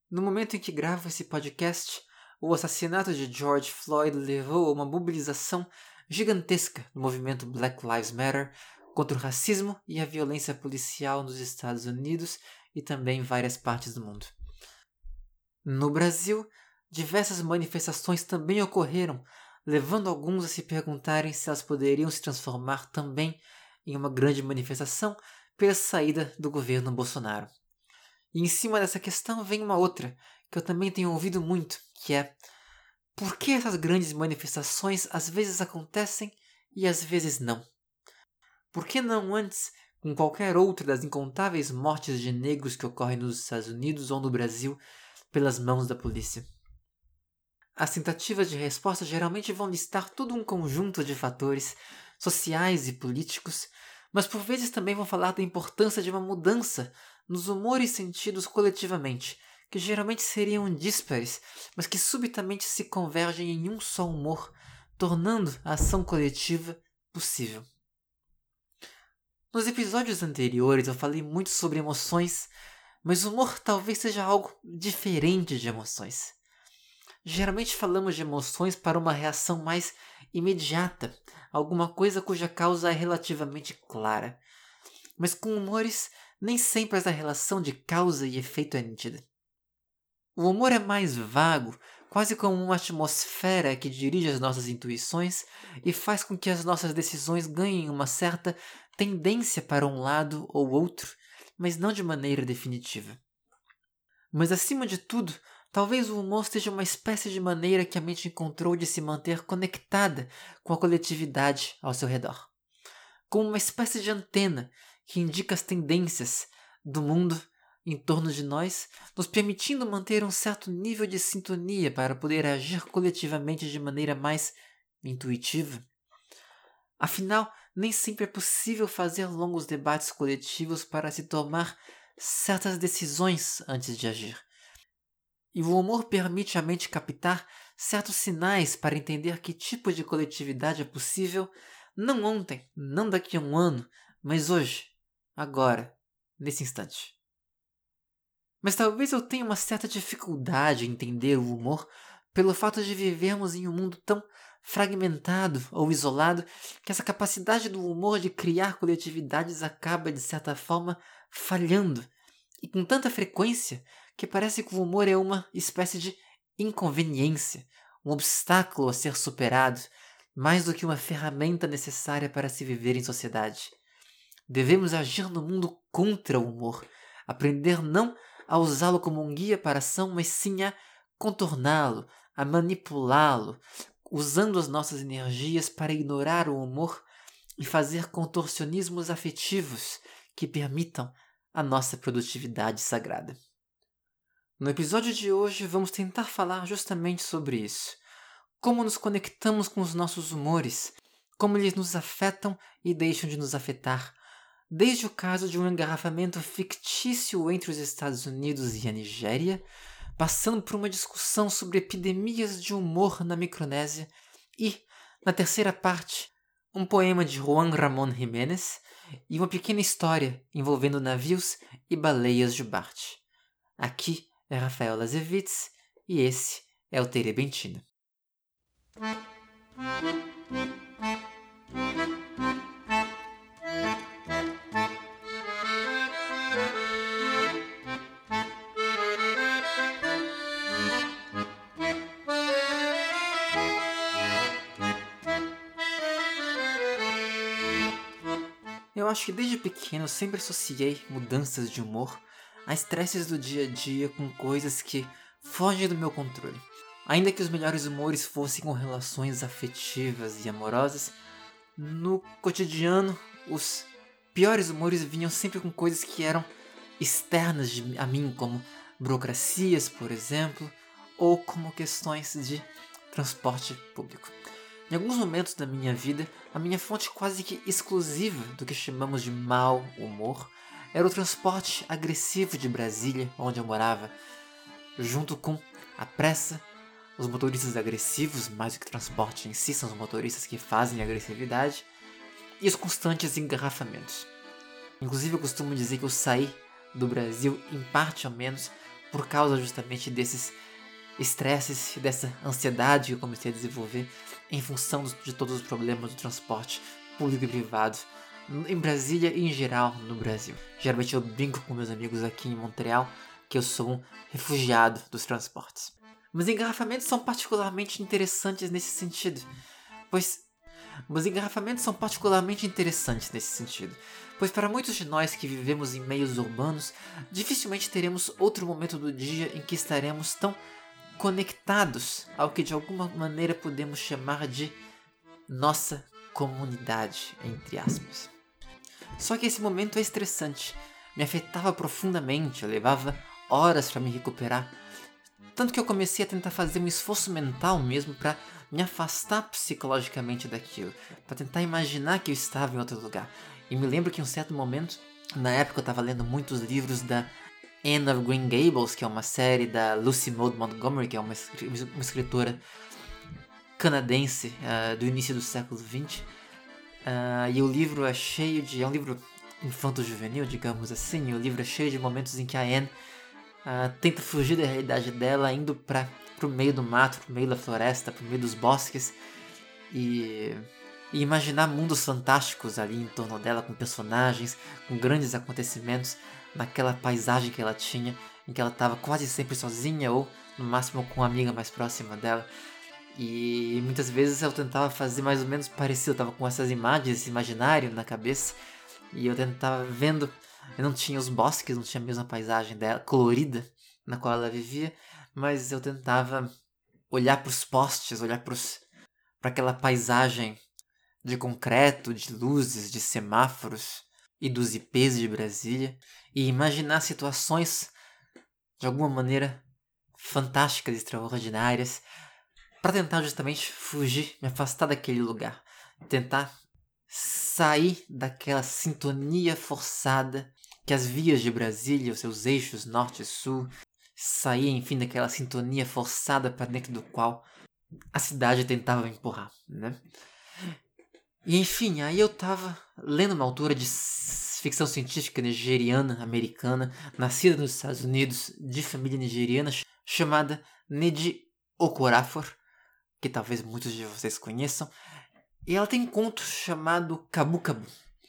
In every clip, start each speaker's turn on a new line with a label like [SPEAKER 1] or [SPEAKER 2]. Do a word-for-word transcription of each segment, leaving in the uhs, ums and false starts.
[SPEAKER 1] No momento em que gravo esse podcast, o assassinato de George Floyd levou a uma mobilização gigantesca no movimento Black Lives Matter contra o racismo e a violência policial nos Estados Unidos e também em várias partes do mundo. No Brasil, diversas manifestações também ocorreram, levando alguns a se perguntarem se elas poderiam se transformar também em uma grande manifestação pela saída do governo Bolsonaro. E em cima dessa questão vem uma outra, que eu também tenho ouvido muito, que é: por que essas grandes manifestações às vezes acontecem e às vezes não? Por que não antes, com qualquer outra das incontáveis mortes de negros que ocorrem nos Estados Unidos ou no Brasil pelas mãos da polícia? As tentativas de resposta geralmente vão listar todo um conjunto de fatores sociais e políticos, mas por vezes também vão falar da importância de uma mudança nos humores sentidos coletivamente, que geralmente seriam díspares, mas que subitamente se convergem em um só humor, tornando a ação coletiva possível. Nos episódios anteriores eu falei muito sobre emoções, mas o humor talvez seja algo diferente de emoções. Geralmente falamos de emoções para uma reação mais imediata, alguma coisa cuja causa é relativamente clara. Mas com humores, nem sempre essa relação de causa e efeito é nítida. O humor é mais vago, quase como uma atmosfera que dirige as nossas intuições e faz com que as nossas decisões ganhem uma certa tendência para um lado ou outro, mas não de maneira definitiva. Mas acima de tudo, talvez o humor seja uma espécie de maneira que a mente encontrou de se manter conectada com a coletividade ao seu redor. Como uma espécie de antena que indica as tendências do mundo em torno de nós, nos permitindo manter um certo nível de sintonia para poder agir coletivamente de maneira mais intuitiva. Afinal, nem sempre é possível fazer longos debates coletivos para se tomar certas decisões antes de agir. E o humor permite à mente captar certos sinais para entender que tipo de coletividade é possível, não ontem, não daqui a um ano, mas hoje, agora, nesse instante. Mas talvez eu tenha uma certa dificuldade em entender o humor pelo fato de vivermos em um mundo tão fragmentado ou isolado que essa capacidade do humor de criar coletividades acaba, de certa forma, falhando. E com tanta frequência que parece que o humor é uma espécie de inconveniência, um obstáculo a ser superado, mais do que uma ferramenta necessária para se viver em sociedade. Devemos agir no mundo contra o humor, aprender não a usá-lo como um guia para a ação, mas sim a contorná-lo, a manipulá-lo, usando as nossas energias para ignorar o humor e fazer contorcionismos afetivos que permitam a nossa produtividade sagrada. No episódio de hoje vamos tentar falar justamente sobre isso. Como nos conectamos com os nossos humores, como eles nos afetam e deixam de nos afetar, desde o caso de um engarrafamento fictício entre os Estados Unidos e a Nigéria, passando por uma discussão sobre epidemias de humor na Micronésia e, na terceira parte, um poema de Juan Ramón Jiménez e uma pequena história envolvendo navios e baleias de Bart. Aqui é Rafael Lazevitz e esse é o Terebentina. Eu acho que desde pequeno eu sempre associei mudanças de humor a estresses do dia a dia com coisas que fogem do meu controle. Ainda que os melhores humores fossem com relações afetivas e amorosas, no cotidiano os piores humores vinham sempre com coisas que eram externas de, a mim, como burocracias, por exemplo, ou como questões de transporte público. Em alguns momentos da minha vida, a minha fonte quase que exclusiva do que chamamos de mau humor era o transporte agressivo de Brasília, onde eu morava, junto com a pressa, os motoristas agressivos, mais do que transporte em si, são os motoristas que fazem agressividade, e os constantes engarrafamentos. Inclusive eu costumo dizer que eu saí do Brasil, em parte ao menos, por causa justamente desses estresses e dessa ansiedade que eu comecei a desenvolver em função de todos os problemas do transporte público e privado em Brasília e em geral no Brasil. Geralmente eu brinco com meus amigos aqui em Montreal que eu sou um refugiado dos transportes. Mas engarrafamentos são particularmente interessantes nesse sentido, pois Mas engarrafamentos são particularmente interessantes nesse sentido, pois para muitos de nós que vivemos em meios urbanos, dificilmente teremos outro momento do dia em que estaremos tão conectados ao que de alguma maneira podemos chamar de nossa comunidade, entre aspas. Só que esse momento é estressante, me afetava profundamente, eu levava horas para me recuperar, tanto que eu comecei a tentar fazer um esforço mental mesmo para me afastar psicologicamente daquilo, para tentar imaginar que eu estava em outro lugar. E me lembro que em um certo momento, na época eu estava lendo muitos livros da Anne of Green Gables, que é uma série da Lucy Maud Montgomery, que é uma, uma escritora canadense uh, do início do século vinte. Uh, e o livro é cheio de... é um livro infanto-juvenil, digamos assim. O livro é cheio de momentos em que a Anne uh, tenta fugir da realidade dela, indo para o meio do mato, para o meio da floresta, para o meio dos bosques. E... e imaginar mundos fantásticos ali em torno dela, com personagens, com grandes acontecimentos, naquela paisagem que ela tinha, em que ela estava quase sempre sozinha ou no máximo com uma amiga mais próxima dela. E muitas vezes eu tentava fazer mais ou menos parecido, eu estava com essas imagens, esse imaginário na cabeça, e eu tentava vendo, eu não tinha os bosques, não tinha a mesma paisagem dela, colorida, na qual ela vivia, mas eu tentava olhar para os postes, olhar para aquela paisagem de concreto, de luzes, de semáforos e dos I Ps de Brasília e imaginar situações de alguma maneira fantásticas, extraordinárias, para tentar justamente fugir, me afastar daquele lugar, tentar sair daquela sintonia forçada que as vias de Brasília, os seus eixos norte e sul, sair enfim daquela sintonia forçada para dentro do qual a cidade tentava me empurrar, né? E enfim, aí eu tava lendo uma autora de ficção científica nigeriana, americana, nascida nos Estados Unidos, de família nigeriana, chamada Nnedi Okorafor, que talvez muitos de vocês conheçam. E ela tem um conto chamado Kabu Kabu,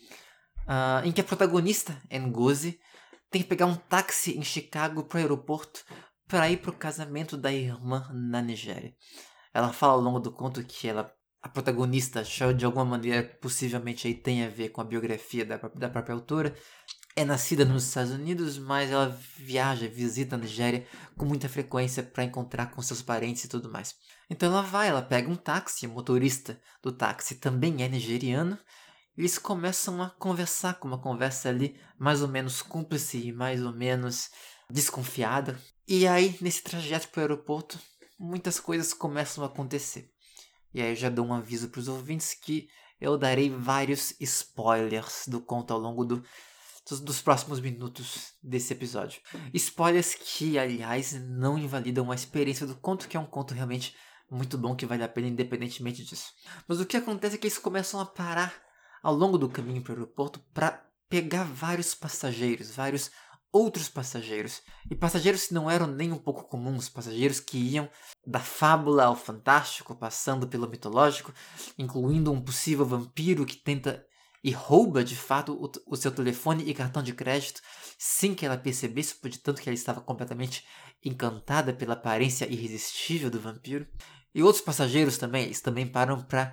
[SPEAKER 1] uh, em que a protagonista, Ngozi, tem que pegar um táxi em Chicago para o aeroporto para ir para o casamento da irmã na Nigéria. Ela fala ao longo do conto que ela, a protagonista, de alguma maneira, possivelmente aí tem a ver com a biografia da, da própria autora, é nascida nos Estados Unidos, mas ela viaja, visita a Nigéria com muita frequência para encontrar com seus parentes e tudo mais. Então ela vai, ela pega um táxi, o motorista do táxi também é nigeriano, e eles começam a conversar com uma conversa ali mais ou menos cúmplice e mais ou menos desconfiada. E aí, nesse trajeto para o aeroporto, muitas coisas começam a acontecer. E aí eu já dou um aviso para os ouvintes que eu darei vários spoilers do conto ao longo do, dos, dos próximos minutos desse episódio. Spoilers que, aliás, não invalidam a experiência do conto, que é um conto realmente muito bom, que vale a pena independentemente disso. Mas o que acontece é que eles começam a parar ao longo do caminho para o aeroporto para pegar vários passageiros, vários outros passageiros. E passageiros que não eram nem um pouco comuns, passageiros que iam da fábula ao fantástico, passando pelo mitológico, incluindo um possível vampiro que tenta e rouba de fato o, o seu telefone e cartão de crédito sem que ela percebesse, de tanto que ela estava completamente encantada pela aparência irresistível do vampiro. E outros passageiros também, eles também param para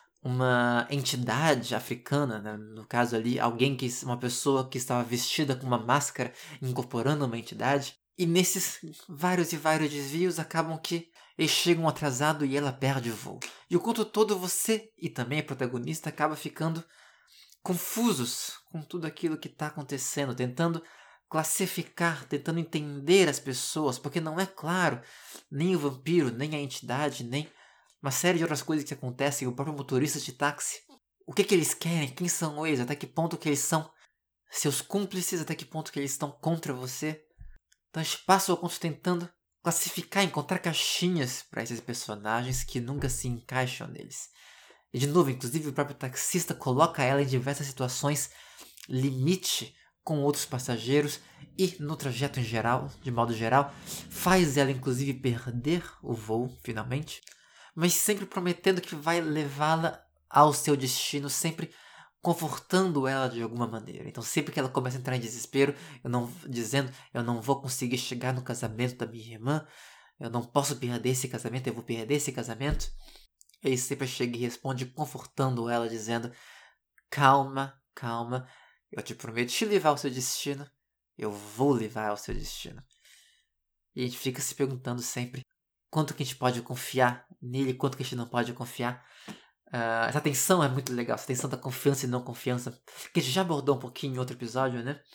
[SPEAKER 1] uma entidade africana, né? No caso ali, alguém que uma pessoa que estava vestida com uma máscara incorporando uma entidade. E nesses vários e vários desvios acabam que eles chegam atrasado e ela perde o voo. E o conto todo você e também a protagonista acaba ficando confusos com tudo aquilo que está acontecendo, tentando classificar, tentando entender as pessoas, porque não é claro nem o vampiro, nem a entidade, nem uma série de outras coisas que acontecem, o próprio motorista de táxi. O que que eles querem? Quem são eles? Até que ponto que eles são seus cúmplices? Até que ponto que eles estão contra você? Então a gente passa o conto tentando classificar, encontrar caixinhas para esses personagens que nunca se encaixam neles. E de novo, inclusive o próprio taxista coloca ela em diversas situações limite com outros passageiros e no trajeto em geral, de modo geral, faz ela inclusive perder o voo finalmente, mas sempre prometendo que vai levá-la ao seu destino, sempre confortando ela de alguma maneira. Então sempre que ela começa a entrar em desespero, eu não dizendo, eu não vou conseguir chegar no casamento da minha irmã, eu não posso perder esse casamento, eu vou perder esse casamento, ele sempre chega e responde confortando ela, dizendo: calma, calma, eu te prometo te levar ao seu destino, eu vou levar ao seu destino. E a gente fica se perguntando sempre quanto que a gente pode confiar nele, quanto que a gente não pode confiar. Uh, essa tensão é muito legal, essa tensão da confiança e não confiança, que a gente já abordou um pouquinho em outro episódio, né?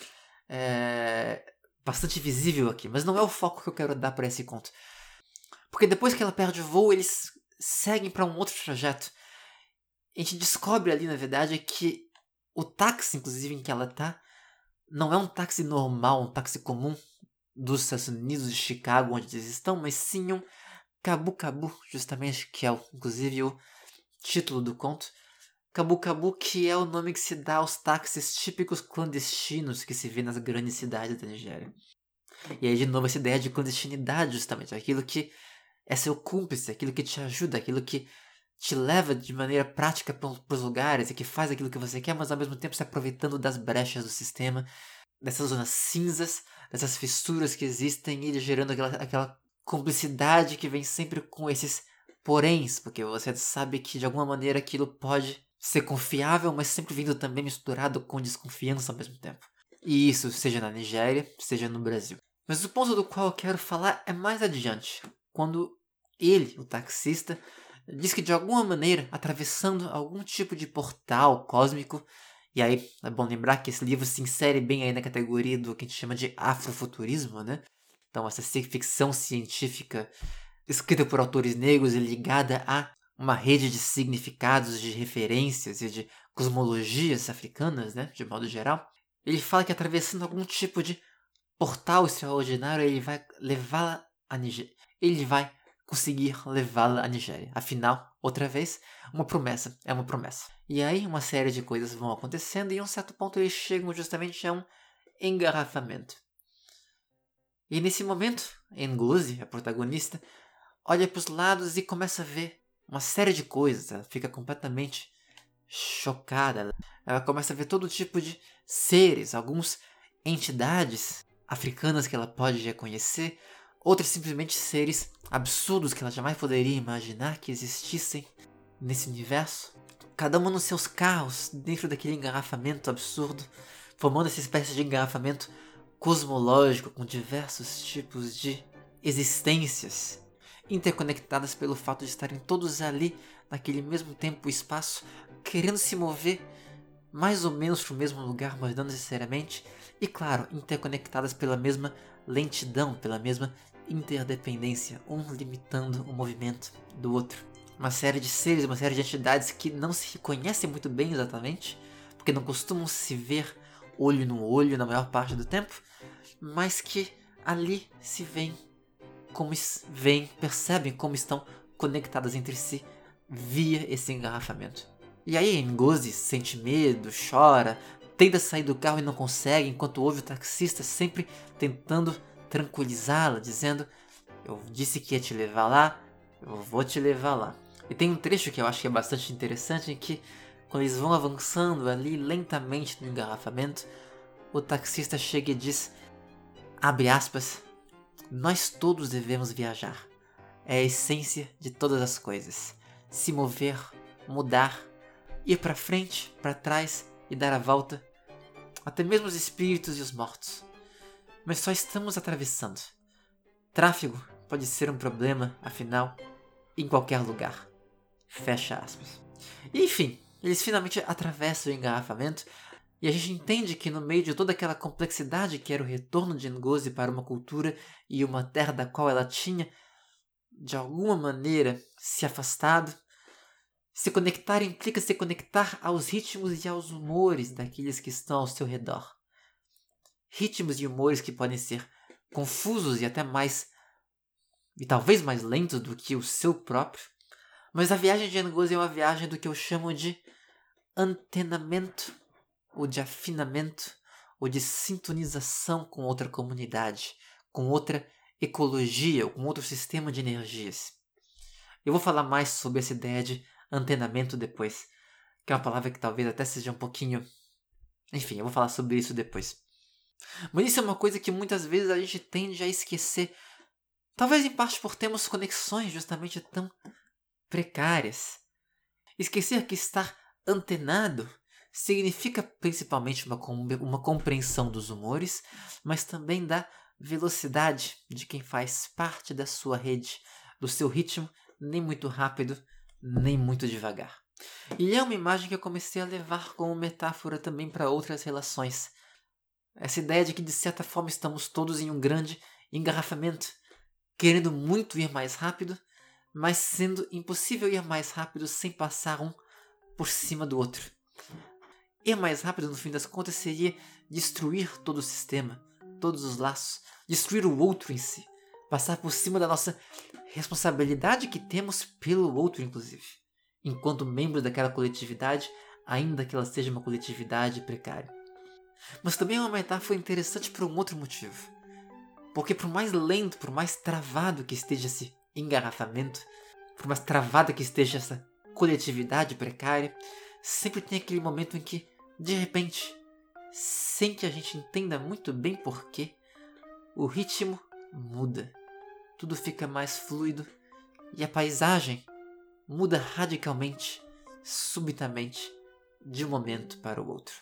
[SPEAKER 1] É bastante visível aqui, mas não é o foco que eu quero dar para esse conto. Porque depois que ela perde o voo, eles seguem para um outro trajeto. A gente descobre ali, na verdade, que o táxi, inclusive, em que ela tá, não é um táxi normal, um táxi comum dos Estados Unidos, de Chicago, onde eles estão, mas sim um Cabu Cabu, justamente, que é, inclusive, o título do conto. Cabu Cabu, que é o nome que se dá aos táxis típicos clandestinos que se vê nas grandes cidades da Nigéria. E aí, de novo, essa ideia de clandestinidade, justamente, aquilo que é seu cúmplice, aquilo que te ajuda, aquilo que te leva de maneira prática para os lugares e que faz aquilo que você quer, mas ao mesmo tempo se aproveitando das brechas do sistema, dessas zonas cinzas, dessas fissuras que existem e gerando aquela, aquela cumplicidade que vem sempre com esses poréns, porque você sabe que de alguma maneira aquilo pode ser confiável, mas sempre vindo também misturado com desconfiança ao mesmo tempo. E isso seja na Nigéria, seja no Brasil. Mas o ponto do qual eu quero falar é mais adiante, quando ele, o taxista, diz que de alguma maneira, atravessando algum tipo de portal cósmico, e aí é bom lembrar que esse livro se insere bem aí na categoria do que a gente chama de afrofuturismo, né? Então essa ficção científica escrita por autores negros e ligada a uma rede de significados, de referências e de cosmologias africanas, né? De modo geral. Ele fala que atravessando algum tipo de portal extraordinário, ele vai levá-la à Nigéria. Ele vai conseguir levá-la à Nigéria. Afinal, outra vez, uma promessa é uma promessa. E aí uma série de coisas vão acontecendo e em um certo ponto eles chegam justamente a um engarrafamento. E nesse momento, Ngozi, a protagonista, olha para os lados e começa a ver uma série de coisas. Ela fica completamente chocada. Ela começa a ver todo tipo de seres, alguns entidades africanas que ela pode reconhecer, outros simplesmente seres absurdos que ela jamais poderia imaginar que existissem nesse universo. Cada uma nos seus carros, dentro daquele engarrafamento absurdo, formando essa espécie de engarrafamento cosmológico com diversos tipos de existências, interconectadas pelo fato de estarem todos ali, naquele mesmo tempo e espaço, querendo se mover mais ou menos para o mesmo lugar, mas não necessariamente, e claro, interconectadas pela mesma lentidão, pela mesma interdependência, um limitando o movimento do outro. Uma série de seres, uma série de entidades que não se reconhecem muito bem exatamente, porque não costumam se ver olho no olho na maior parte do tempo, mas que ali se veem, como veem, percebem como estão conectadas entre si via esse engarrafamento. E aí Ngozi sente medo, chora, tenta sair do carro e não consegue, enquanto ouve o taxista sempre tentando tranquilizá-la, dizendo: eu disse que ia te levar lá, eu vou te levar lá. E tem um trecho que eu acho que é bastante interessante, em que quando eles vão avançando ali lentamente no engarrafamento, o taxista chega e diz, abre aspas, nós todos devemos viajar. É a essência de todas as coisas. Se mover, mudar, ir para frente, para trás e dar a volta. Até mesmo os espíritos e os mortos. Mas só estamos atravessando. Tráfego pode ser um problema, afinal, em qualquer lugar. Fecha aspas. E, enfim, eles finalmente atravessam o engarrafamento e a gente entende que no meio de toda aquela complexidade que era o retorno de Ngozi para uma cultura e uma terra da qual ela tinha, de alguma maneira, se afastado, se conectar implica se conectar aos ritmos e aos humores daqueles que estão ao seu redor. Ritmos e humores que podem ser confusos e até mais, e talvez mais lentos do que o seu próprio, mas a viagem de Ngozi é uma viagem do que eu chamo de antenamento, ou de afinamento, ou de sintonização com outra comunidade, com outra ecologia ou com outro sistema de energias. Eu vou falar mais sobre essa ideia de antenamento depois, que é uma palavra que talvez até seja um pouquinho... Enfim, eu vou falar sobre isso depois. Mas isso é uma coisa que muitas vezes a gente tende a esquecer, talvez em parte por termos conexões justamente tão precárias. Esquecer que estar antenado significa principalmente uma, uma compreensão dos humores, mas também da velocidade de quem faz parte da sua rede, do seu ritmo, nem muito rápido, nem muito devagar. E é uma imagem que eu comecei a levar como metáfora também para outras relações. Essa ideia de que de certa forma estamos todos em um grande engarrafamento, querendo muito ir mais rápido, mas sendo impossível ir mais rápido sem passar um por cima do outro. Ir mais rápido, no fim das contas, seria destruir todo o sistema, todos os laços, destruir o outro em si, passar por cima da nossa responsabilidade que temos pelo outro, inclusive, enquanto membros daquela coletividade, ainda que ela seja uma coletividade precária. Mas também é uma metáfora interessante por um outro motivo. Porque por mais lento, por mais travado que esteja esse engarrafamento, por mais travada que esteja essa coletividade precária, sempre tem aquele momento em que, de repente, sem que a gente entenda muito bem porquê, o ritmo muda. Tudo fica mais fluido e a paisagem muda radicalmente, subitamente, de um momento para o outro.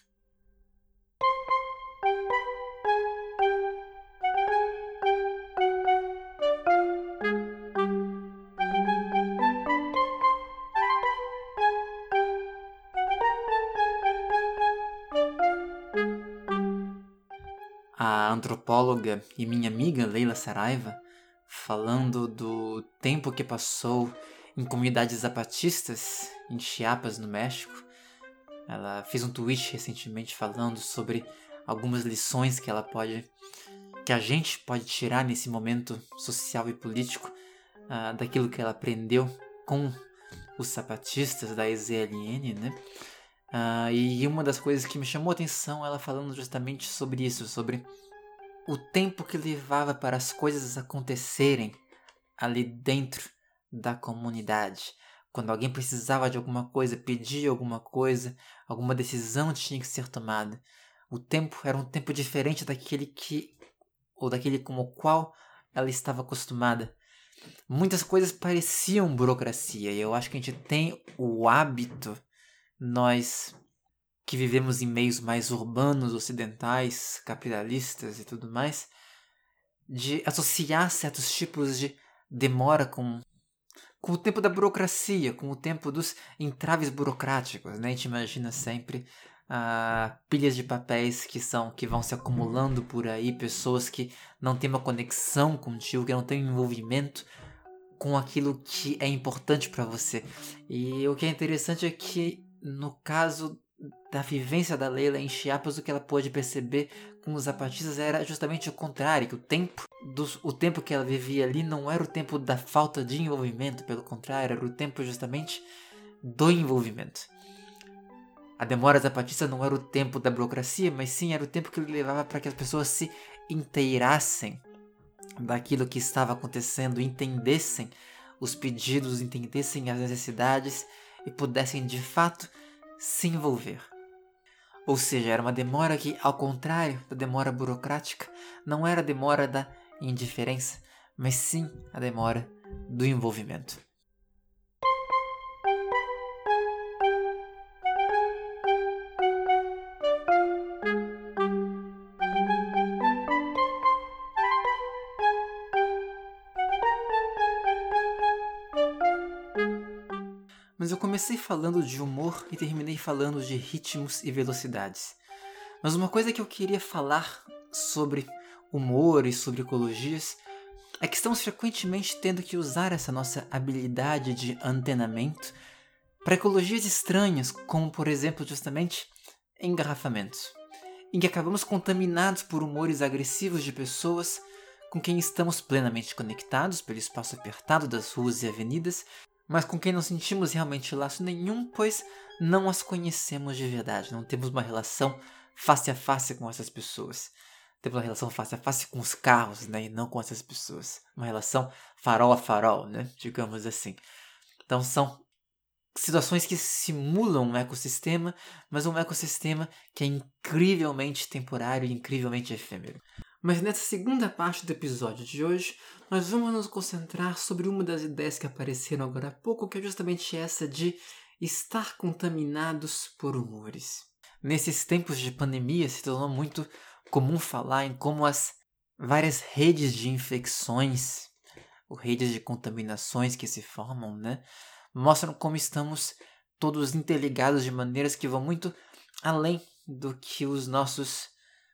[SPEAKER 1] A antropóloga e minha amiga Leila Saraiva, falando do tempo que passou em comunidades zapatistas em Chiapas, no México, ela fez um tweet recentemente falando sobre algumas lições que ela pode, que a gente pode tirar nesse momento social e político uh, daquilo que ela aprendeu com os zapatistas da E Z L N, né? Uh, e uma das coisas que me chamou a atenção, ela falando justamente sobre isso, sobre o tempo que levava para as coisas acontecerem ali dentro da comunidade. Quando alguém precisava de alguma coisa, pedia alguma coisa, alguma decisão tinha que ser tomada. O tempo era um tempo diferente daquele que, ou daquele com o qual ela estava acostumada. Muitas coisas pareciam burocracia, e eu acho que a gente tem o hábito, nós que vivemos em meios mais urbanos, ocidentais, capitalistas e tudo mais, de associar certos tipos de demora com, com o tempo da burocracia, com o tempo dos entraves burocráticos, né? A gente imagina sempre ah, pilhas de papéis que, são, que vão se acumulando por aí, pessoas que não têm uma conexão contigo, que não têm um envolvimento com aquilo que é importante para você. E o que é interessante é que, no caso da vivência da Leila em Chiapas, o que ela pôde perceber com os zapatistas era justamente o contrário, que o tempo, do, o tempo que ela vivia ali não era o tempo da falta de envolvimento, pelo contrário, era o tempo justamente do envolvimento. A demora zapatista não era o tempo da burocracia, mas sim era o tempo que ele levava para que as pessoas se inteirassem daquilo que estava acontecendo, entendessem os pedidos, entendessem as necessidades e pudessem de fato se envolver. Ou seja, era uma demora que, ao contrário da demora burocrática, não era a demora da indiferença, mas sim a demora do envolvimento. Mas eu comecei falando de humor e terminei falando de ritmos e velocidades. Mas uma coisa que eu queria falar sobre humor e sobre ecologias é que estamos frequentemente tendo que usar essa nossa habilidade de antenamento para ecologias estranhas, como por exemplo justamente engarrafamentos, em que acabamos contaminados por humores agressivos de pessoas com quem estamos plenamente conectados pelo espaço apertado das ruas e avenidas, mas com quem não sentimos realmente laço nenhum, pois não as conhecemos de verdade, não temos uma relação face a face com essas pessoas. Temos uma relação face a face com os carros, né, e não com essas pessoas. Uma relação farol a farol, né, digamos assim. Então são situações que simulam um ecossistema, mas um ecossistema que é incrivelmente temporário e incrivelmente efêmero. Mas nessa segunda parte do episódio de hoje, nós vamos nos concentrar sobre uma das ideias que apareceram agora há pouco, que é justamente essa de estar contaminados por rumores. Nesses tempos de pandemia, se tornou muito comum falar em como as várias redes de infecções, ou redes de contaminações que se formam, né, mostram como estamos todos interligados de maneiras que vão muito além do que os nossos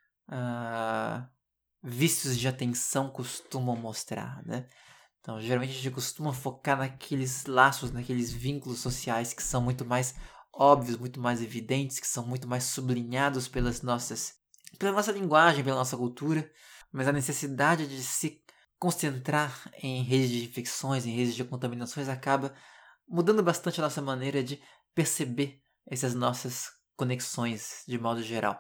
[SPEAKER 1] uh, vícios de atenção costumam mostrar, né? Então, geralmente a gente costuma focar naqueles laços, naqueles vínculos sociais que são muito mais óbvios, muito mais evidentes, que são muito mais sublinhados pelas nossas, pela nossa linguagem, pela nossa cultura, mas a necessidade de se concentrar em redes de infecções, em redes de contaminações, acaba mudando bastante a nossa maneira de perceber essas nossas conexões de modo geral.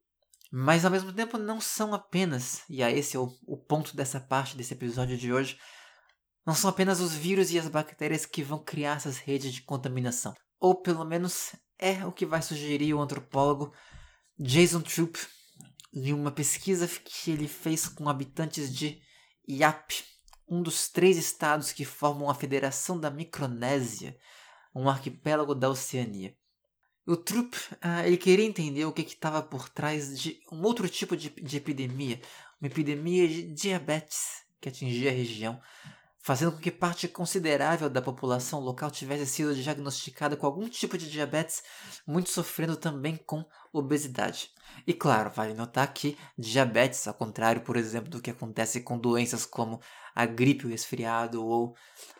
[SPEAKER 1] Mas ao mesmo tempo não são apenas, e é esse é o, o ponto dessa parte desse episódio de hoje, não são apenas os vírus e as bactérias que vão criar essas redes de contaminação. Ou pelo menos é o que vai sugerir o antropólogo Jason Troop em uma pesquisa que ele fez com habitantes de Iap, um dos três estados que formam a Federação da Micronésia, um arquipélago da Oceania. O Troop uh, ele queria entender o que estava por trás de um outro tipo de, de epidemia, uma epidemia de diabetes que atingia a região, fazendo com que parte considerável da população local tivesse sido diagnosticada com algum tipo de diabetes, muito sofrendo também com obesidade. E claro, vale notar que diabetes, ao contrário, por exemplo, do que acontece com doenças como a gripe, o resfriado ou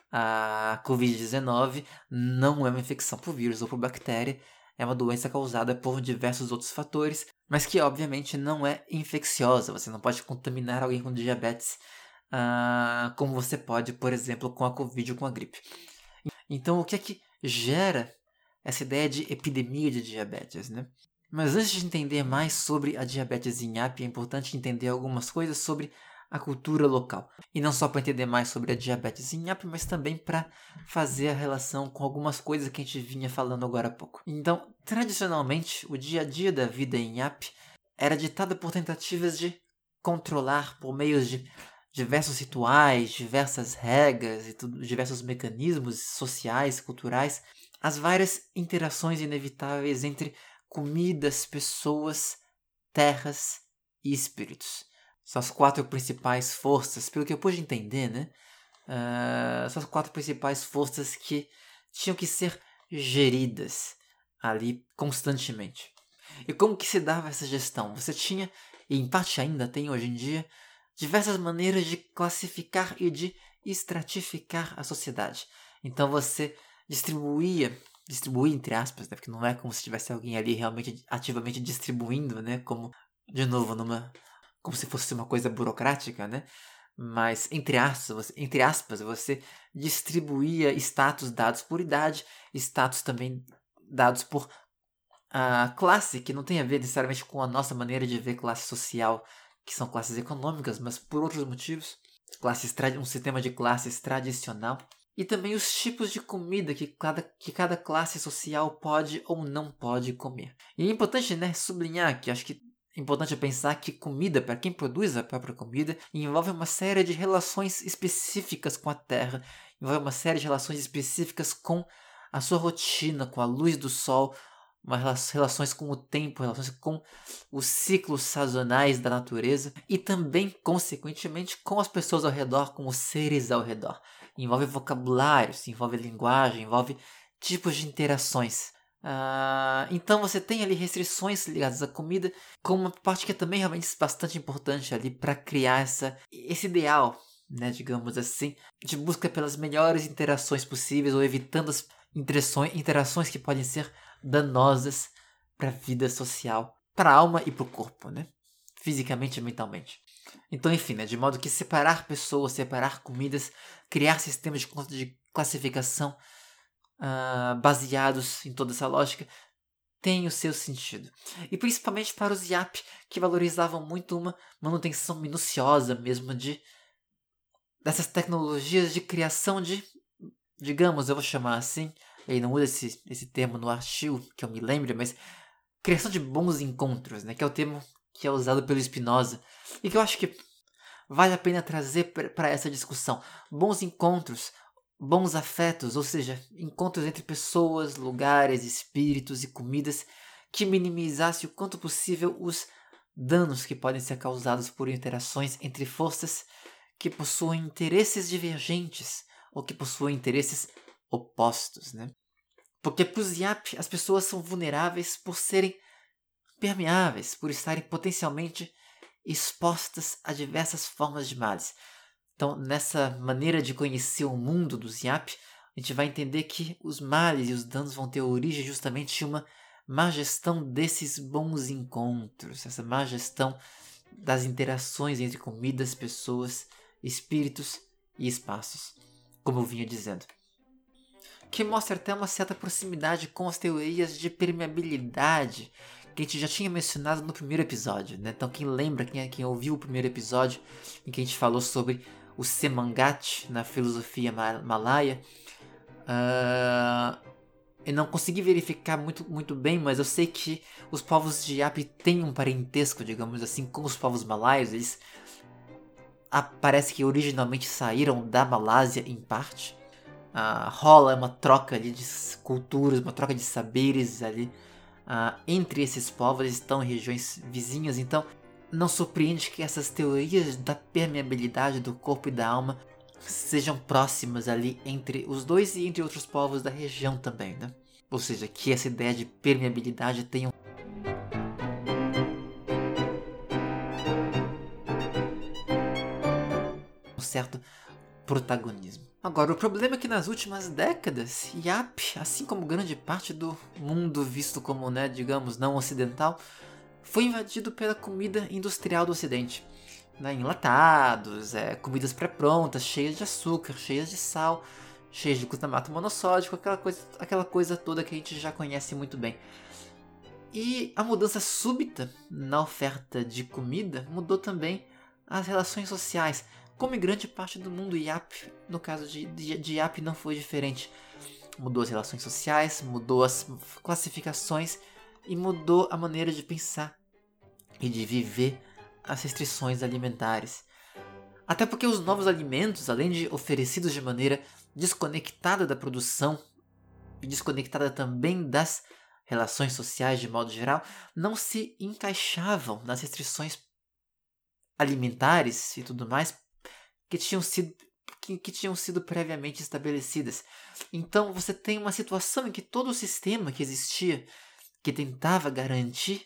[SPEAKER 1] a covid dezenove, não é uma infecção por vírus ou por bactéria, é uma doença causada por diversos outros fatores, mas que obviamente não é infecciosa. Você não pode contaminar alguém com diabetes uh, como você pode, por exemplo, com a Covid ou com a gripe. Então, o que é que gera essa ideia de epidemia de diabetes, né? Mas antes de entender mais sobre a diabetes em Iap, é importante entender algumas coisas sobre a cultura local. E não só para entender mais sobre a diabetes em Iap, mas também para fazer a relação com algumas coisas que a gente vinha falando agora há pouco. Então, tradicionalmente, o dia a dia da vida em Iap era ditado por tentativas de controlar por meio de diversos rituais, diversas regras e tudo, diversos mecanismos sociais, culturais, as várias interações inevitáveis entre comidas, pessoas, terras e espíritos. São as quatro principais forças, pelo que eu pude entender, né? Uh, são as quatro principais forças que tinham que ser geridas ali constantemente. E como que se dava essa gestão? Você tinha, e em parte ainda tem hoje em dia, diversas maneiras de classificar e de estratificar a sociedade. Então você distribuía, distribuía entre aspas, né? Porque não é como se tivesse alguém ali realmente ativamente distribuindo, né? Como, de novo, numa... como se fosse uma coisa burocrática, né? Mas, entre aspas, você, entre aspas, você distribuía status dados por idade, status também dados por uh, classe, que não tem a ver necessariamente com a nossa maneira de ver classe social, que são classes econômicas, mas por outros motivos. Classes um sistema de classes tradicional. E também os tipos de comida que cada, que cada classe social pode ou não pode comer. E é importante, né, sublinhar que acho que é importante pensar que comida, para quem produz a própria comida, envolve uma série de relações específicas com a terra, envolve uma série de relações específicas com a sua rotina, com a luz do sol, uma relações com o tempo, relações com os ciclos sazonais da natureza e também, consequentemente, com as pessoas ao redor, com os seres ao redor. Envolve vocabulários, envolve linguagem, envolve tipos de interações. Uh, então você tem ali restrições ligadas à comida, com uma parte que é também realmente bastante importante ali para criar essa, esse ideal, né, digamos assim, de busca pelas melhores interações possíveis ou evitando as interações, interações que podem ser danosas para a vida social, para a alma e para o corpo, né, fisicamente e mentalmente. Então, enfim, né, de modo que separar pessoas, separar comidas, criar sistemas de, de classificação Uh, baseados em toda essa lógica, tem o seu sentido. E principalmente para os Yap, que valorizavam muito uma manutenção minuciosa mesmo de dessas tecnologias de criação de, digamos, eu vou chamar assim, ele não usa esse, esse termo no artigo, que eu me lembre, mas criação de bons encontros, né, que é o termo que é usado pelo Spinoza, e que eu acho que vale a pena trazer para essa discussão. Bons encontros, bons afetos, ou seja, encontros entre pessoas, lugares, espíritos e comidas que minimizasse o quanto possível os danos que podem ser causados por interações entre forças que possuem interesses divergentes ou que possuem interesses opostos, né? Porque para os Yap as pessoas são vulneráveis por serem permeáveis, por estarem potencialmente expostas a diversas formas de males. Então, nessa maneira de conhecer o mundo dos Yap, a gente vai entender que os males e os danos vão ter origem justamente de uma má gestão desses bons encontros, essa má gestão das interações entre comidas, pessoas, espíritos e espaços, como eu vinha dizendo. Que mostra até uma certa proximidade com as teorias de permeabilidade que a gente já tinha mencionado no primeiro episódio, né? Então quem lembra, quem, quem ouviu o primeiro episódio em que a gente falou sobre o Semangati na filosofia malaya, uh, eu não consegui verificar muito, muito bem, mas eu sei que os povos de Yap têm um parentesco, digamos assim, com os povos malaios. Eles ah, parece que originalmente saíram da Malásia em parte. Uh, rola uma troca ali de culturas, uma troca de saberes ali uh, entre esses povos. Eles estão em regiões vizinhas, então não surpreende que essas teorias da permeabilidade do corpo e da alma sejam próximas ali entre os dois e entre outros povos da região também, né? Ou seja, que essa ideia de permeabilidade tenha um certo protagonismo. Agora, o problema é que nas últimas décadas, Yap, assim como grande parte do mundo visto como, né, digamos, não ocidental, foi invadido pela comida industrial do ocidente. Né, enlatados, é, comidas pré-prontas, cheias de açúcar, cheias de sal, cheias de glutamato monossódico, aquela coisa, aquela coisa toda que a gente já conhece muito bem. E a mudança súbita na oferta de comida mudou também as relações sociais. Como em grande parte do mundo, Yap, no caso de, de, de Yap, não foi diferente. Mudou as relações sociais, mudou as classificações e mudou a maneira de pensar e de viver as restrições alimentares. Até porque os novos alimentos, além de oferecidos de maneira desconectada da produção e desconectada também das relações sociais de modo geral, não se encaixavam nas restrições alimentares e tudo mais que tinham sido, que, que tinham sido previamente estabelecidas. Então você tem uma situação em que todo o sistema que existia, que tentava garantir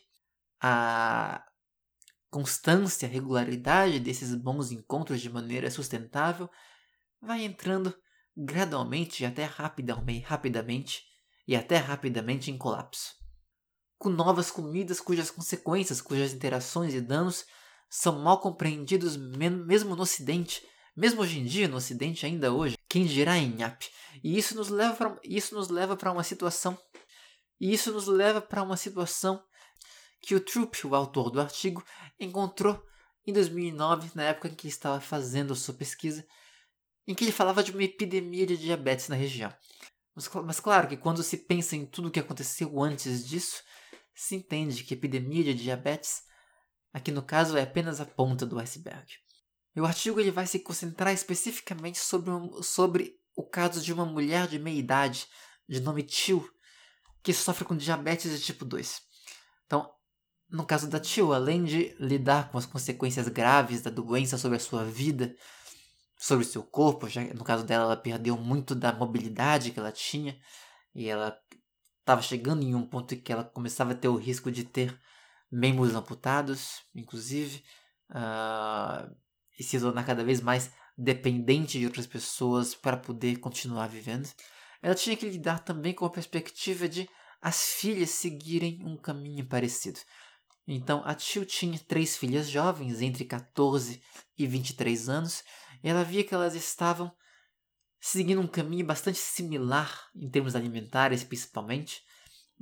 [SPEAKER 1] a constância, a regularidade desses bons encontros de maneira sustentável, vai entrando gradualmente e até rapidamente, rapidamente e até rapidamente em colapso. Com novas comidas cujas consequências, cujas interações e danos são mal compreendidos mesmo no Ocidente, mesmo hoje em dia no Ocidente, ainda hoje, quem dirá em Yap. E isso nos leva para, isso nos leva para uma situação, e isso nos leva para uma situação que o Throop, o autor do artigo, encontrou em dois mil e nove, na época em que estava fazendo a sua pesquisa, em que ele falava de uma epidemia de diabetes na região. Mas, mas claro que quando se pensa em tudo o que aconteceu antes disso, se entende que a epidemia de diabetes, aqui no caso, é apenas a ponta do iceberg. E o artigo ele vai se concentrar especificamente sobre, um, sobre o caso de uma mulher de meia idade, de nome Tio, que sofre com diabetes de tipo dois. Então, no caso da Tio, além de lidar com as consequências graves da doença sobre a sua vida, sobre o seu corpo, já no caso dela ela perdeu muito da mobilidade que ela tinha, e ela estava chegando em um ponto em que ela começava a ter o risco de ter membros amputados, inclusive, uh, e se tornar cada vez mais dependente de outras pessoas para poder continuar vivendo. Ela tinha que lidar também com a perspectiva de as filhas seguirem um caminho parecido. Então, a Tio tinha três filhas jovens, entre catorze e vinte e três anos, e ela via que elas estavam seguindo um caminho bastante similar, em termos alimentares principalmente,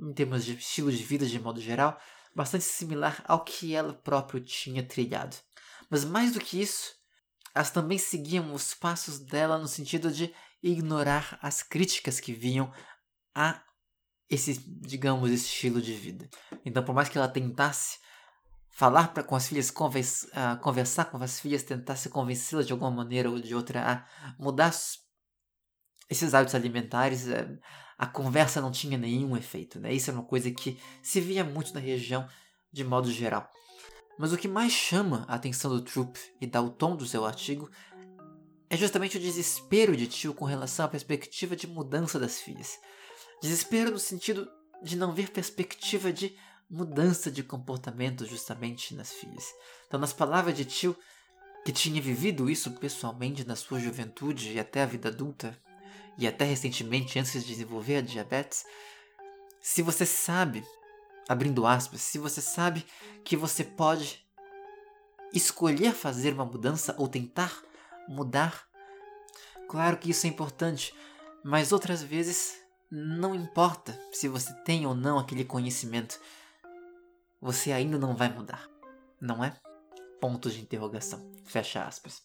[SPEAKER 1] em termos de estilo de vida de modo geral, bastante similar ao que ela própria tinha trilhado. Mas mais do que isso, elas também seguiam os passos dela no sentido de ignorar as críticas que vinham a esse, digamos, estilo de vida. Então, por mais que ela tentasse falar pra, com as filhas, convers, uh, conversar com as filhas, tentasse convencê-las de alguma maneira ou de outra a mudar esses hábitos alimentares, uh, a conversa não tinha nenhum efeito. Né? Isso é uma coisa que se via muito na região de modo geral. Mas o que mais chama a atenção do Throop e dá o tom do seu artigo é justamente o desespero de Teal com relação à perspectiva de mudança das filhas. Desespero no sentido de não ver perspectiva de mudança de comportamento justamente nas filhas. Então, nas palavras de Teal, que tinha vivido isso pessoalmente na sua juventude e até a vida adulta, e até recentemente antes de desenvolver a diabetes, se você sabe, abrindo aspas, se você sabe que você pode escolher fazer uma mudança ou tentar mudar, claro que isso é importante, mas outras vezes não importa se você tem ou não aquele conhecimento, você ainda não vai mudar, não é? Ponto de interrogação. Fecha aspas.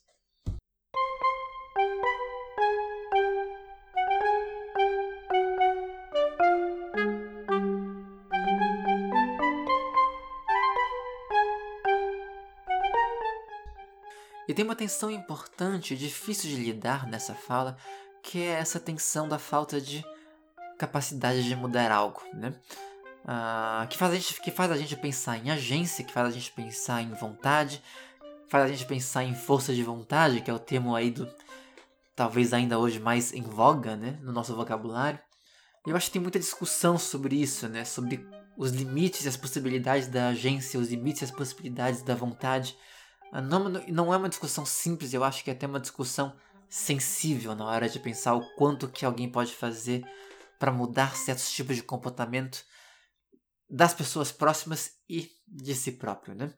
[SPEAKER 1] E tem uma tensão importante e difícil de lidar nessa fala, que é essa tensão da falta de capacidade de mudar algo, né? Ah, que, faz a gente, que faz a gente pensar em agência, que faz a gente pensar em vontade, faz a gente pensar em força de vontade, que é o termo aí do talvez ainda hoje mais em voga, né, no nosso vocabulário. E eu acho que tem muita discussão sobre isso, né, sobre os limites e as possibilidades da agência, os limites e as possibilidades da vontade. Não, não é uma discussão simples, eu acho que é até uma discussão sensível na hora de pensar o quanto que alguém pode fazer para mudar certos tipos de comportamento das pessoas próximas e de si próprio, né?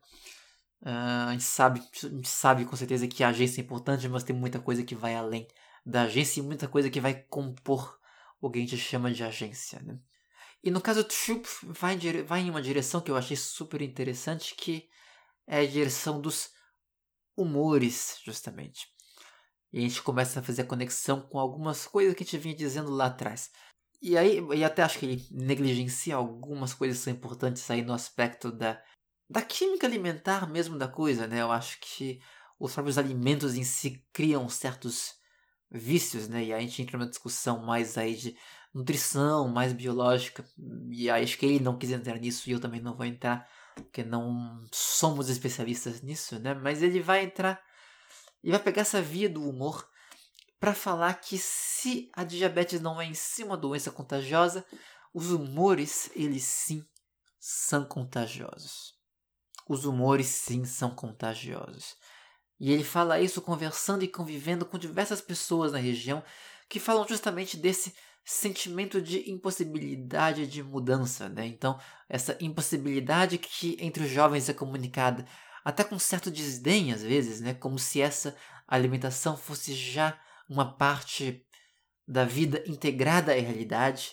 [SPEAKER 1] Uh, a, gente sabe, a gente sabe com certeza que a agência é importante, mas tem muita coisa que vai além da agência e muita coisa que vai compor o que a gente chama de agência, né? E no caso do Throop, vai, vai em uma direção que eu achei super interessante, que é a direção dos humores, justamente. E a gente começa a fazer a conexão com algumas coisas que a gente vinha dizendo lá atrás. E aí, e até acho que ele negligencia algumas coisas que são importantes aí no aspecto da, da química alimentar mesmo da coisa, né? Eu acho que os próprios alimentos em si criam certos vícios, né? E aí a gente entra numa discussão mais aí de nutrição, mais biológica. E aí acho que ele não quis entrar nisso e eu também não vou entrar, porque não somos especialistas nisso, né? Mas ele vai entrar e vai pegar essa via do humor para falar que se a diabetes não é em si uma doença contagiosa, os humores, eles sim são contagiosos. Os humores sim são contagiosos. E ele fala isso conversando e convivendo com diversas pessoas na região que falam justamente desse sentimento de impossibilidade de mudança, né? Então, essa impossibilidade que entre os jovens é comunicada até com certo desdém às vezes, né? Como se essa alimentação fosse já uma parte da vida integrada à realidade,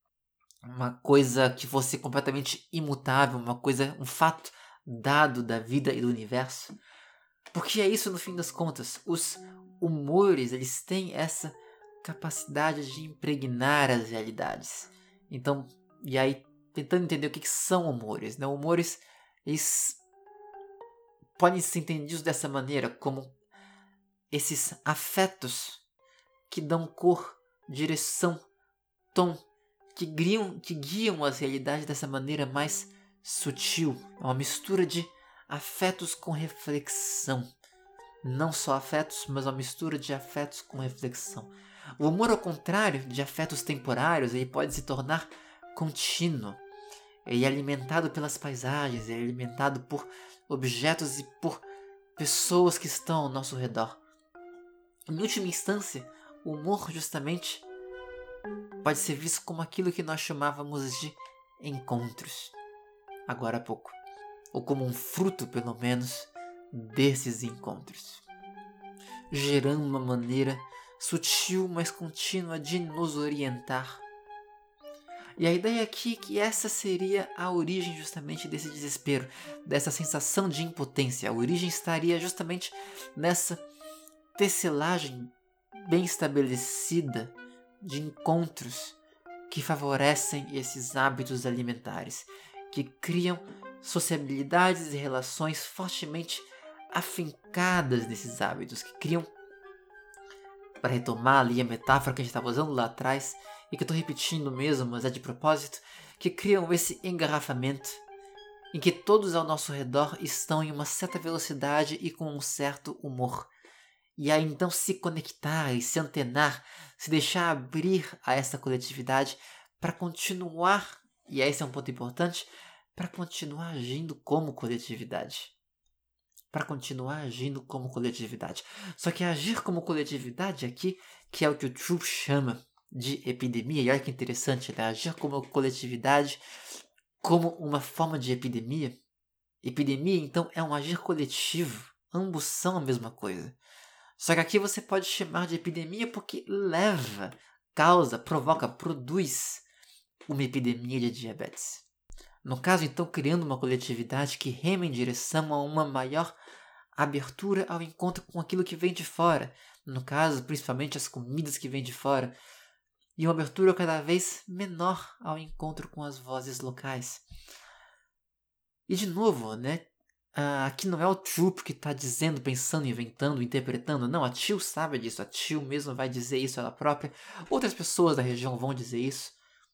[SPEAKER 1] uma coisa que fosse completamente imutável, uma coisa, um fato dado da vida e do universo. Porque é isso no fim das contas, os humores, eles têm essa capacidade de impregnar as realidades. Então, e aí tentando entender o que, que são humores, né? Humores, eles podem ser entendidos dessa maneira, como esses afetos que dão cor, direção, tom, que guiam, que guiam as realidades dessa maneira mais sutil. É uma mistura de afetos com reflexão. Não só afetos, mas uma mistura de afetos com reflexão. O humor, ao contrário de afetos temporários, ele pode se tornar contínuo. Ele é alimentado pelas paisagens, ele é alimentado por objetos e por pessoas que estão ao nosso redor. Em última instância, o humor justamente pode ser visto como aquilo que nós chamávamos de encontros, agora há pouco, ou como um fruto, pelo menos, desses encontros, gerando uma maneira sutil, mas contínua de nos orientar. E a ideia aqui é que essa seria a origem justamente desse desespero, dessa sensação de impotência. A origem estaria justamente nessa tecelagem bem estabelecida de encontros que favorecem esses hábitos alimentares, que criam sociabilidades e relações fortemente afincadas nesses hábitos, que criam, para retomar ali a metáfora que a gente estava usando lá atrás, e que eu estou repetindo mesmo, mas é de propósito, que criam esse engarrafamento em que todos ao nosso redor estão em uma certa velocidade e com um certo humor. E aí então se conectar e se antenar, se deixar abrir a essa coletividade para continuar, e esse é um ponto importante, para continuar agindo como coletividade. Para continuar agindo como coletividade. Só que agir como coletividade aqui, que é o que o Troop chama de epidemia, e olha que interessante, né? Agir como coletividade como uma forma de epidemia. Epidemia, então, é um agir coletivo. Ambos são a mesma coisa. Só que aqui você pode chamar de epidemia porque leva, causa, provoca, produz uma epidemia de diabetes. No caso, então, criando uma coletividade que rema em direção a uma maior abertura ao encontro com aquilo que vem de fora. No caso, principalmente as comidas que vêm de fora. E uma abertura cada vez menor ao encontro com as vozes locais. E de novo, né? Ah, aqui não é o Troop que está dizendo, pensando, inventando, interpretando. Não, a Teal sabe disso. A Teal mesmo vai dizer isso ela própria. Outras pessoas da região vão dizer isso.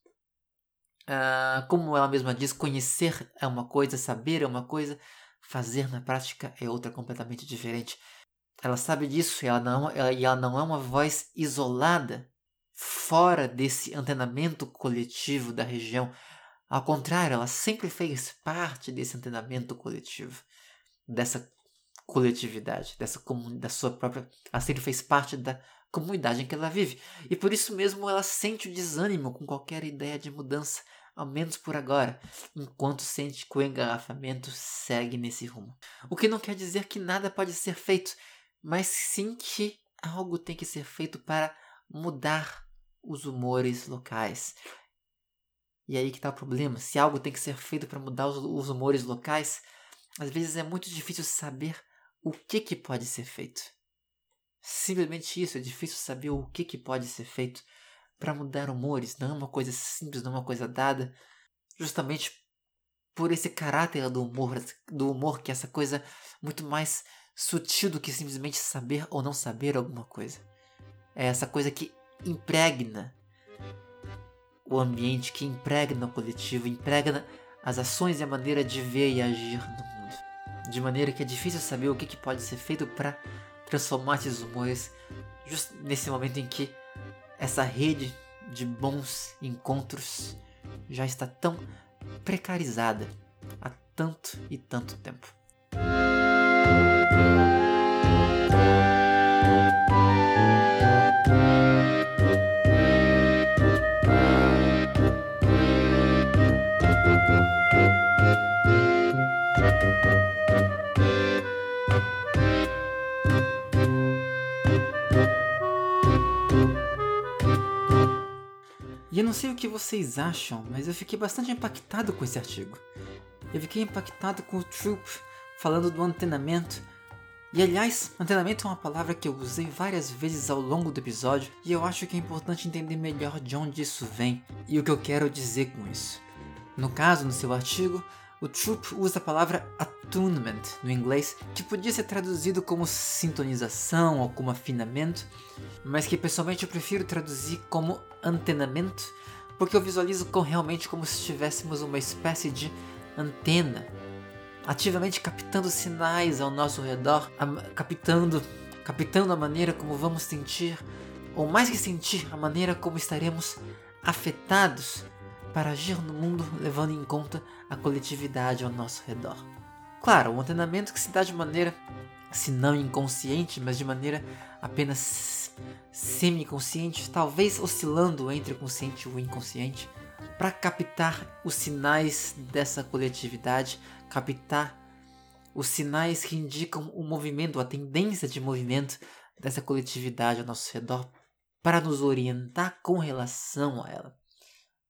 [SPEAKER 1] Ah, como ela mesma diz, conhecer é uma coisa, saber é uma coisa, fazer na prática é outra completamente diferente. Ela sabe disso e ela não, ela, e ela não é uma voz isolada, fora desse antenamento coletivo da região. Ao contrário, ela sempre fez parte desse antenamento coletivo, dessa coletividade, dessa comunidade, da sua própria. Ela sempre fez parte da comunidade em que ela vive. E por isso mesmo ela sente o desânimo com qualquer ideia de mudança, ao menos por agora, enquanto sente que o engarrafamento segue nesse rumo. O que não quer dizer que nada pode ser feito, mas sim que algo tem que ser feito para mudar os humores locais. E aí que está o problema. Se algo tem que ser feito para mudar os, os humores locais, às vezes é muito difícil saber o que, que pode ser feito. Simplesmente isso, é difícil saber o que, que pode ser feito para mudar humores. Não é uma coisa simples, não é uma coisa dada. Justamente por esse caráter do humor, do humor que é essa coisa muito mais sutil do que simplesmente saber ou não saber alguma coisa. É essa coisa que impregna o ambiente, que impregna o coletivo, impregna as ações e a maneira de ver e agir no mundo. De maneira que é difícil saber o que, que pode ser feito para transformar esses humores justo nesse momento em que essa rede de bons encontros já está tão precarizada há tanto e tanto tempo. E eu não sei o que vocês acham, mas eu fiquei bastante impactado com esse artigo. Eu fiquei impactado com o Troop falando do antenamento. E aliás, antenamento é uma palavra que eu usei várias vezes ao longo do episódio e eu acho que é importante entender melhor de onde isso vem e o que eu quero dizer com isso. No caso, no seu artigo, o Troop usa a palavra attunement no inglês, que podia ser traduzido como sintonização ou como afinamento, mas que pessoalmente eu prefiro traduzir como antenamento, porque eu visualizo com, realmente como se tivéssemos uma espécie de antena, ativamente captando sinais ao nosso redor, a, captando, captando a maneira como vamos sentir, ou mais que sentir, a maneira como estaremos afetados para agir no mundo, levando em conta a coletividade ao nosso redor. Claro, um antenamento que se dá de maneira, se não inconsciente, mas de maneira apenas semi-consciente, talvez oscilando entre o consciente e o inconsciente, para captar os sinais dessa coletividade, captar os sinais que indicam o movimento, a tendência de movimento dessa coletividade ao nosso redor, para nos orientar com relação a ela.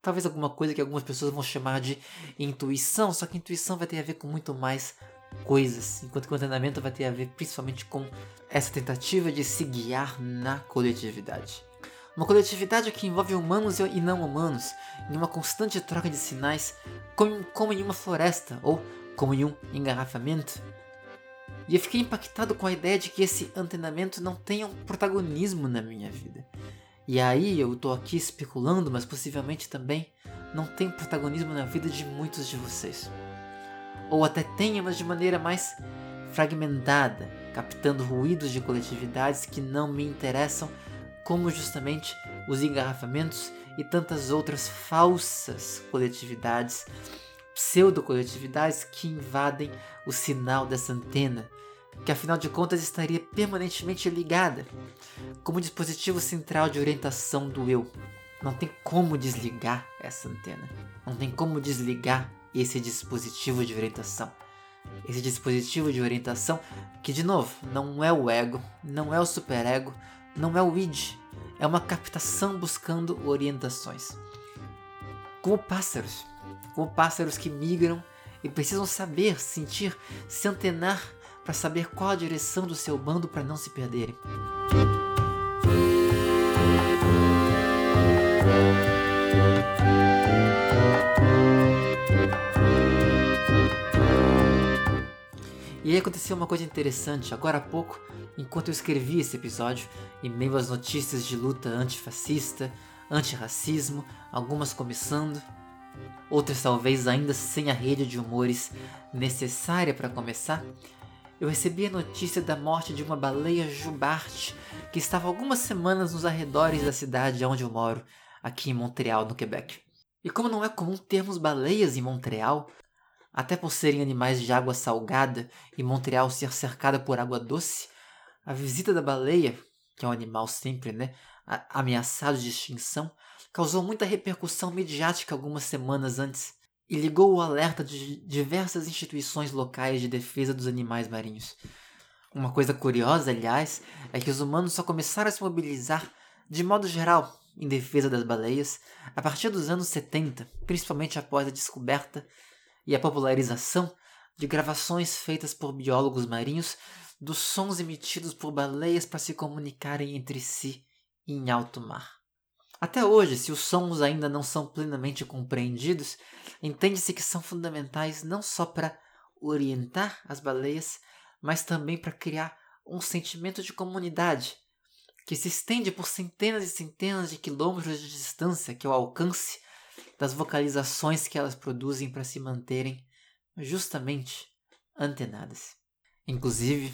[SPEAKER 1] talvez alguma coisa que algumas pessoas vão chamar de intuição, só que intuição vai ter a ver com muito mais coisas, enquanto que o antenamento vai ter a ver principalmente com essa tentativa de se guiar na coletividade. Uma coletividade que envolve humanos e não humanos, em uma constante troca de sinais, como em uma floresta ou como em um engarrafamento. E eu fiquei impactado com a ideia de que esse antenamento não tenha um protagonismo na minha vida. E aí eu tô aqui especulando, mas possivelmente também não tem protagonismo na vida de muitos de vocês. Ou até tenha, mas de maneira mais fragmentada, captando ruídos de coletividades que não me interessam, como justamente os engarrafamentos e tantas outras falsas coletividades, pseudo-coletividades que invadem o sinal dessa antena, que afinal de contas estaria permanentemente ligada, como dispositivo central de orientação do eu. Não tem como desligar essa antena, não tem como desligar esse dispositivo de orientação. Esse dispositivo de orientação que, de novo, não é o ego, não é o superego, não é o id, é uma captação buscando orientações. Como pássaros, como pássaros que migram e precisam saber, sentir, se antenar para saber qual a direção do seu bando para não se perderem. E aí aconteceu uma coisa interessante, agora há pouco, enquanto eu escrevi esse episódio, em meio às notícias de luta antifascista, antirracismo, algumas começando, outras talvez ainda sem a rede de humores necessária para começar, eu recebi a notícia da morte de uma baleia jubarte que estava algumas semanas nos arredores da cidade onde eu moro, aqui em Montreal, no Quebec. E como não é comum termos baleias em Montreal, até por serem animais de água salgada e Montreal ser cercada por água doce, a visita da baleia, que é um animal sempre, né, ameaçado de extinção, causou muita repercussão midiática algumas semanas antes e ligou o alerta de diversas instituições locais de defesa dos animais marinhos. Uma coisa curiosa, aliás, é que os humanos só começaram a se mobilizar, de modo geral, em defesa das baleias, a partir dos anos setenta, principalmente após a descoberta e a popularização de gravações feitas por biólogos marinhos dos sons emitidos por baleias para se comunicarem entre si em alto mar. Até hoje, se os sons ainda não são plenamente compreendidos, entende-se que são fundamentais não só para orientar as baleias, mas também para criar um sentimento de comunidade que se estende por centenas e centenas de quilômetros de distância, que é o alcance das vocalizações que elas produzem para se manterem justamente antenadas. Inclusive,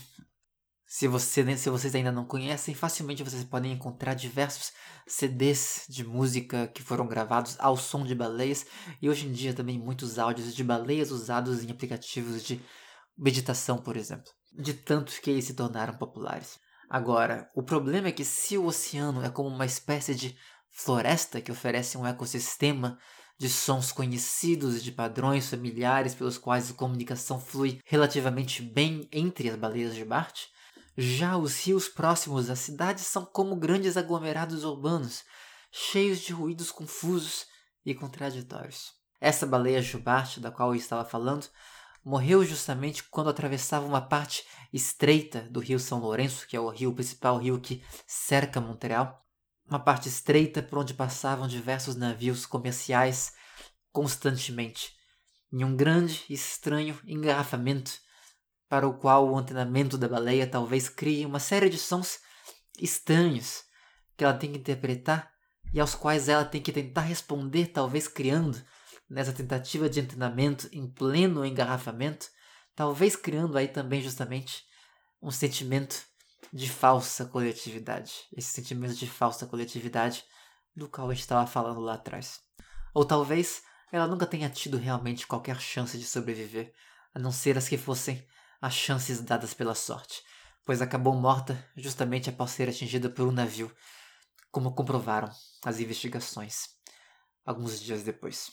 [SPEAKER 1] se, você, se vocês ainda não conhecem, facilmente vocês podem encontrar diversos C Ds de música que foram gravados ao som de baleias e hoje em dia também muitos áudios de baleias usados em aplicativos de meditação, por exemplo, de tantos que eles se tornaram populares. Agora, o problema é que se o oceano é como uma espécie de floresta que oferece um ecossistema de sons conhecidos e de padrões familiares pelos quais a comunicação flui relativamente bem entre as baleias de Bart, já os rios próximos às cidades são como grandes aglomerados urbanos, cheios de ruídos confusos e contraditórios. Essa baleia jubarte da qual eu estava falando morreu justamente quando atravessava uma parte estreita do rio São Lourenço, que é o rio principal rio que cerca Montreal, uma parte estreita por onde passavam diversos navios comerciais constantemente, em um grande e estranho engarrafamento para o qual o antenamento da baleia talvez crie uma série de sons estranhos que ela tem que interpretar e aos quais ela tem que tentar responder, talvez criando, nessa tentativa de antenamento em pleno engarrafamento, talvez criando aí também justamente um sentimento de falsa coletividade. Esse sentimento de falsa coletividade do qual a gente estava falando lá atrás. Ou talvez ela nunca tenha tido realmente qualquer chance de sobreviver, a não ser as que fossem as chances dadas pela sorte, pois acabou morta justamente após ser atingida por um navio, como comprovaram as investigações alguns dias depois.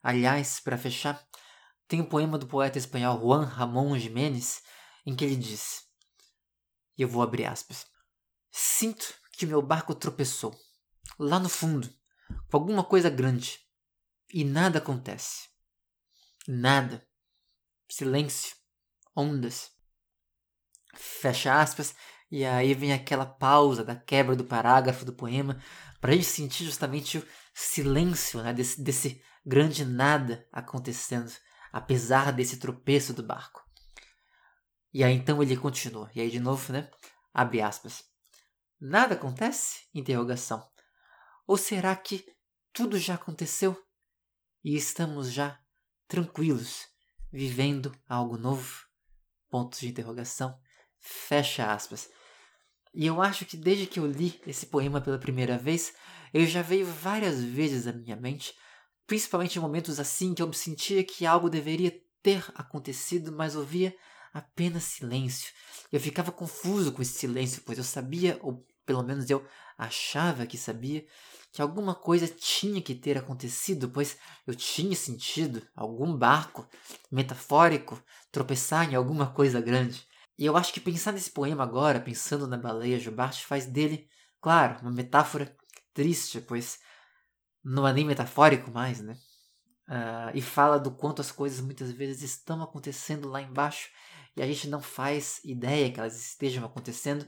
[SPEAKER 1] Aliás, para fechar, tem um poema do poeta espanhol Juan Ramón Jiménez em que ele diz, e eu vou abrir aspas, sinto que meu barco tropeçou, lá no fundo, com alguma coisa grande, e nada acontece. Nada. Silêncio. Ondas. Fecha aspas, e aí vem aquela pausa da quebra do parágrafo do poema, para a gente sentir justamente o silêncio, né, desse, desse grande nada acontecendo, apesar desse tropeço do barco. E aí então ele continua, e aí de novo, né, abre aspas. Nada acontece? Interrogação. Ou será que tudo já aconteceu e estamos já tranquilos, vivendo algo novo? Pontos de interrogação. Fecha aspas. E eu acho que desde que eu li esse poema pela primeira vez, ele já veio várias vezes à minha mente, principalmente em momentos assim que eu sentia que algo deveria ter acontecido, mas ouvia apenas silêncio. Eu ficava confuso com esse silêncio, pois eu sabia, ou pelo menos eu achava que sabia, que alguma coisa tinha que ter acontecido, pois eu tinha sentido algum barco metafórico tropeçar em alguma coisa grande. E eu acho que pensar nesse poema agora, pensando na baleia jubarte, faz dele, claro, uma metáfora triste, pois não é nem metafórico mais, né? Uh, e fala do quanto as coisas muitas vezes estão acontecendo lá embaixo e a gente não faz ideia que elas estejam acontecendo.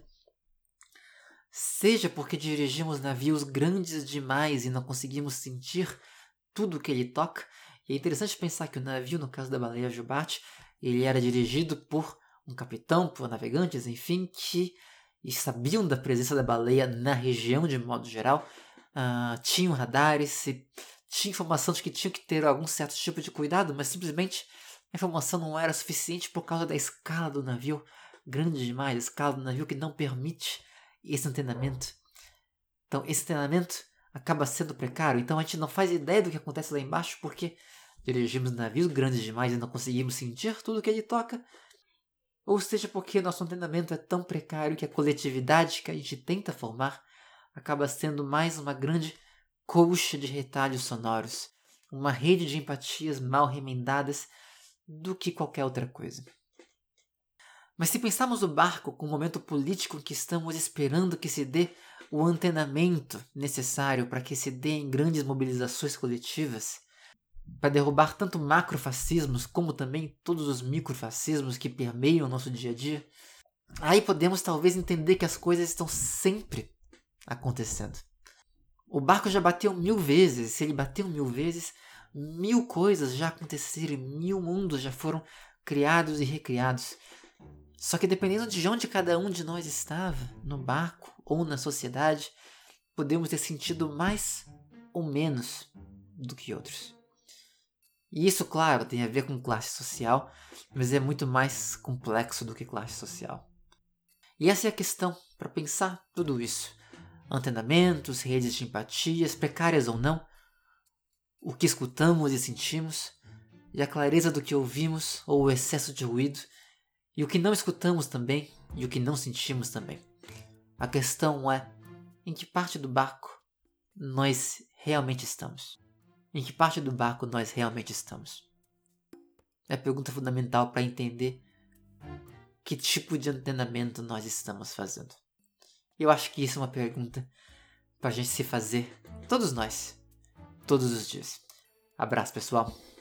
[SPEAKER 1] Seja porque dirigimos navios grandes demais e não conseguimos sentir tudo que ele toca. E é interessante pensar que o navio, no caso da baleia jubarte, ele era dirigido por um capitão, por navegantes, enfim, que sabiam da presença da baleia na região de modo geral, uh, tinham radares, e tinha informação de que tinham que ter algum certo tipo de cuidado, mas simplesmente a informação não era suficiente por causa da escala do navio, grande demais, a escala do navio que não permite esse antenamento. Então esse antenamento acaba sendo precário, então a gente não faz ideia do que acontece lá embaixo porque dirigimos navios grandes demais e não conseguimos sentir tudo que ele toca, ou seja porque nosso antenamento é tão precário que a coletividade que a gente tenta formar acaba sendo mais uma grande colcha de retalhos sonoros, uma rede de empatias mal remendadas do que qualquer outra coisa. Mas se pensarmos o barco como um momento político em que estamos esperando que se dê o antenamento necessário para que se deem grandes mobilizações coletivas, para derrubar tanto macrofascismos como também todos os microfascismos que permeiam o nosso dia a dia, aí podemos talvez entender que as coisas estão sempre acontecendo. O barco já bateu mil vezes, se ele bateu mil vezes, mil coisas já aconteceram, mil mundos já foram criados e recriados. Só que dependendo de onde cada um de nós estava, no barco ou na sociedade, podemos ter sentido mais ou menos do que outros. E isso, claro, tem a ver com classe social, mas é muito mais complexo do que classe social. E essa é a questão para pensar tudo isso. Antenamentos, redes de empatias, precárias ou não, o que escutamos e sentimos, e a clareza do que ouvimos ou o excesso de ruído, e o que não escutamos também, e o que não sentimos também. A questão é, em que parte do barco nós realmente estamos? Em que parte do barco nós realmente estamos? É a pergunta fundamental para entender que tipo de antenamento nós estamos fazendo. Eu acho que isso é uma pergunta para a gente se fazer, todos nós, todos os dias. Abraço, pessoal.